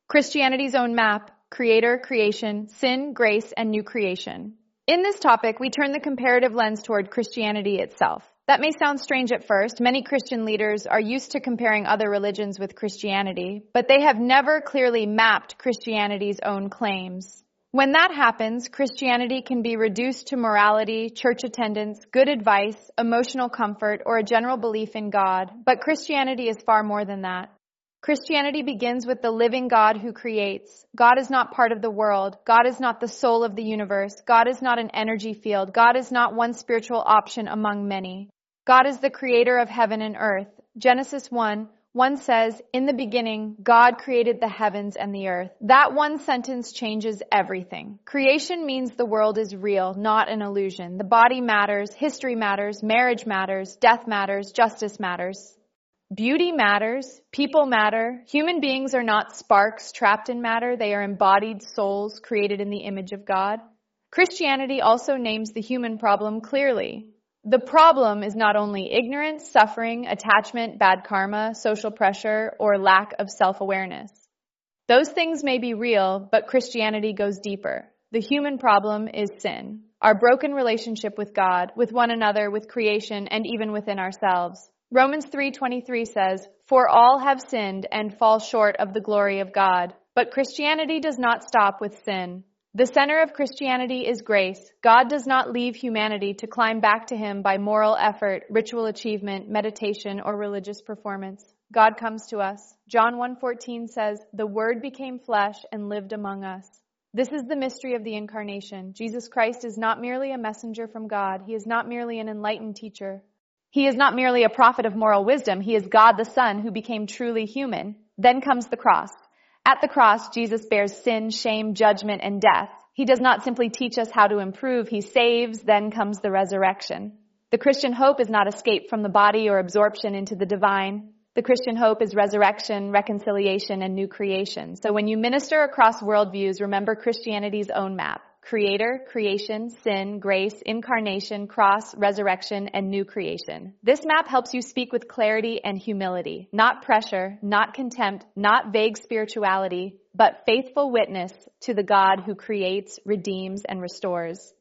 Christianity's own map: creator, creation, sin, grace, and new creation. In this topic, we turn the comparative lens toward Christianity itself. That may sound strange at first. Many Christian leaders are used to comparing other religions with Christianity, but they have never clearly mapped Christianity's own claims. When that happens, Christianity can be reduced to morality, church attendance, good advice, emotional comfort, or a general belief in God. But Christianity is far more than that. Christianity begins with the living God who creates. God is not part of the world. God is not the soul of the universe. God is not an energy field. God is not one spiritual option among many. God is the creator of heaven and earth. Genesis 1:1 says, "In the beginning, God created the heavens and the earth." That one sentence changes everything. Creation means the world is real, not an illusion. The body matters, history matters, marriage matters, death matters, justice matters. Beauty matters, people matter. Human beings are not sparks trapped in matter. They are embodied souls created in the image of God. Christianity also names the human problem clearly. The problem is not only ignorance, suffering, attachment, bad karma, social pressure, or lack of self-awareness. Those things may be real, but Christianity goes deeper. The human problem is sin, our broken relationship with God, with one another, with creation, and even within ourselves. Romans 3:23 says, "For all have sinned and fall short of the glory of God." But Christianity does not stop with sin. The center of Christianity is grace. God does not leave humanity to climb back to Him by moral effort, ritual achievement, meditation, or religious performance. God comes to us. John 1:14 says, "The Word became flesh and lived among us." This is the mystery of the Incarnation. Jesus Christ is not merely a messenger from God. He is not merely an enlightened teacher. He is not merely a prophet of moral wisdom. He is God the Son who became truly human. Then comes the cross. At the cross, Jesus bears sin, shame, judgment, and death. He does not simply teach us how to improve. He saves. Then comes the resurrection. The Christian hope is not escape from the body or absorption into the divine. The Christian hope is resurrection, reconciliation, and new creation. So when you minister across worldviews, remember Christianity's own map: creator, creation, sin, grace, incarnation, cross, resurrection, and new creation. This map helps you speak with clarity and humility, not pressure, not contempt, not vague spirituality, but faithful witness to the God who creates, redeems, and restores.